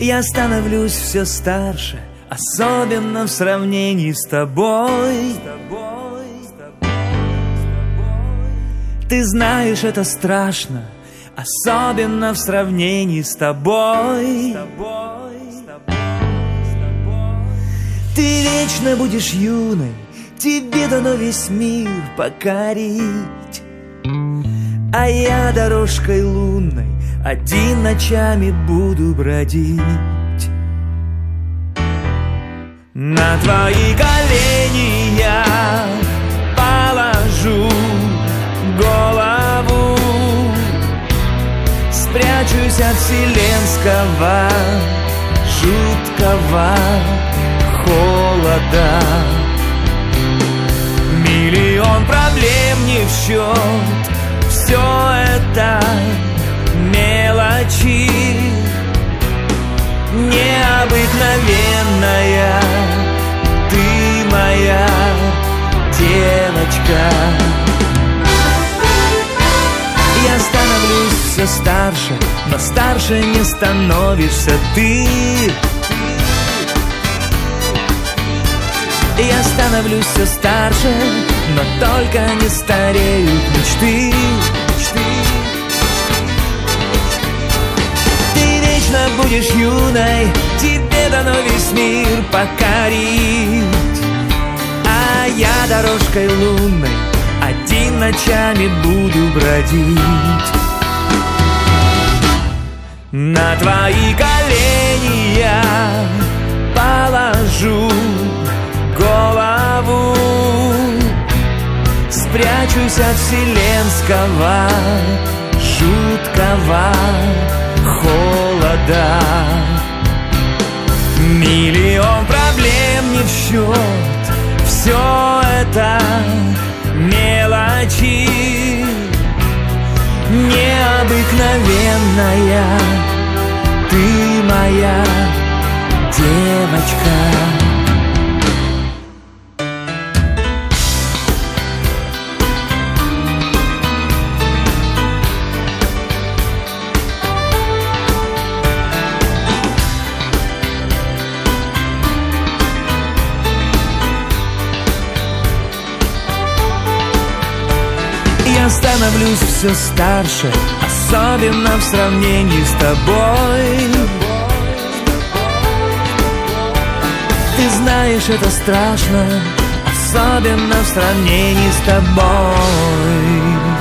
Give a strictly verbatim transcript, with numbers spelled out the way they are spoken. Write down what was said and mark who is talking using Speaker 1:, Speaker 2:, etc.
Speaker 1: Я становлюсь все старше, особенно в сравнении с тобой. Ты знаешь, это страшно, особенно в сравнении с тобой. Ты вечно будешь юной, тебе дано весь мир покорить. А я дорожкой лунной один ночами буду бродить. На твои колени я положу голову, спрячусь от вселенского жуткого холода. Миллион проблем не в счет, все это мелочи. Необыкновенная ты моя девочка. Я становлюсь все старше, но старше не становишься ты. Я становлюсь все старше, но только не стареют мечты. Ты вечно будешь юной, тебе дано весь мир покорить. А я дорожкой лунной один ночами буду бродить. На твои колени я положу голову, спрячусь от вселенского жуткого холода. Миллион проблем не в счет, все это мелочи. Необыкновенная ты моя девочка. Я становлюсь все старше, особенно в сравнении с тобой. Ты знаешь, это страшно, особенно в сравнении с тобой.